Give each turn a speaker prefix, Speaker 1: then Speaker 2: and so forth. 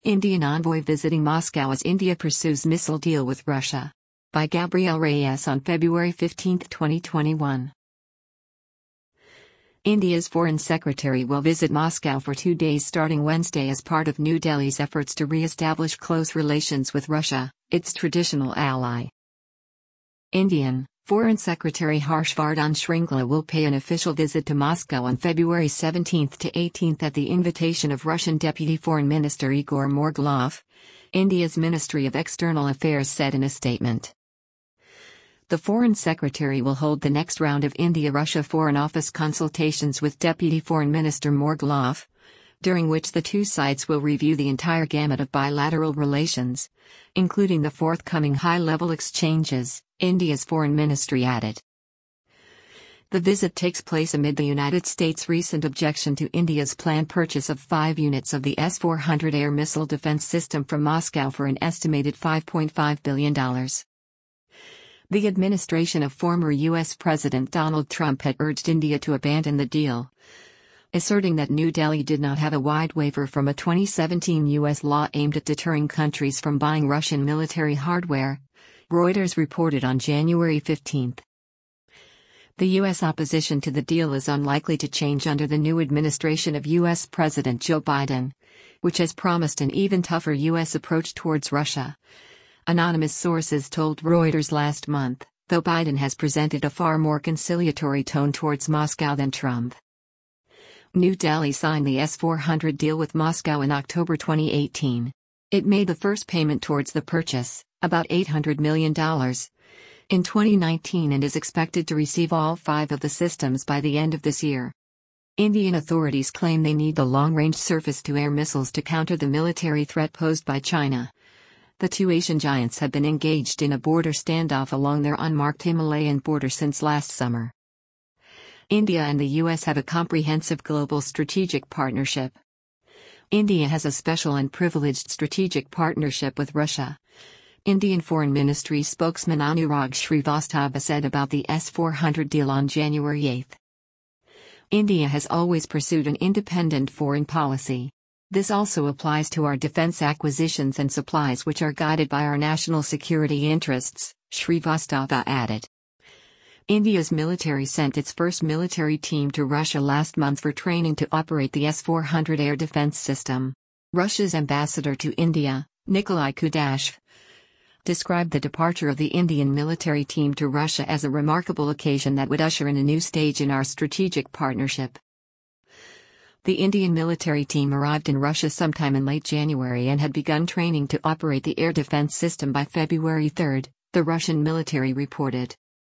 Speaker 1: Indian envoy visiting Moscow as India pursues missile deal with Russia. By Gabriel Reyes on February 15, 2021. India's Foreign Secretary will visit Moscow for 2 days starting Wednesday as part of New Delhi's efforts to re-establish close relations with Russia, its traditional ally. Indian Foreign Secretary Harshvardhan Shringla will pay an official visit to Moscow on February 17 to 18 at the invitation of Russian Deputy Foreign Minister Igor Morgulov, India's Ministry of External Affairs said in a statement. The Foreign Secretary will hold the next round of India-Russia Foreign Office consultations with Deputy Foreign Minister Morgulov, during which the two sides will review the entire gamut of bilateral relations, including the forthcoming high-level exchanges, India's foreign ministry added. The visit takes place amid the United States' recent objection to India's planned purchase of 5 units of the S-400 air missile defense system from Moscow for an estimated $5.5 billion. The administration of former U.S. President Donald Trump had urged India to abandon the deal, asserting that New Delhi did not have a wide waiver from a 2017 U.S. law aimed at deterring countries from buying Russian military hardware, Reuters reported on January 15. The U.S. opposition to the deal is unlikely to change under the new administration of U.S. President Joe Biden, which has promised an even tougher U.S. approach towards Russia, anonymous sources told Reuters last month, though Biden has presented a far more conciliatory tone towards Moscow than Trump. New Delhi signed the S-400 deal with Moscow in October 2018. It made the first payment towards the purchase, about $800 million, in 2019 and is expected to receive all 5 of the systems by the end of this year. Indian authorities claim they need the long-range surface-to-air missiles to counter the military threat posed by China. The two Asian giants have been engaged in a border standoff along their unmarked Himalayan border since last summer. India and the U.S. have a comprehensive global strategic partnership. India has a special and privileged strategic partnership with Russia, Indian Foreign Ministry spokesman Anurag Srivastava said about the S-400 deal on January 8. India has always pursued an independent foreign policy. This also applies to our defense acquisitions and supplies, which are guided by our national security interests, Srivastava added. India's military sent its first military team to Russia last month for training to operate the S-400 air defense system. Russia's ambassador to India, Nikolai Kudashv, described the departure of the Indian military team to Russia as a remarkable occasion that would usher in a new stage in our strategic partnership. The Indian military team arrived in Russia sometime in late January and had begun training to operate the air defense system by February 3, the Russian military reported.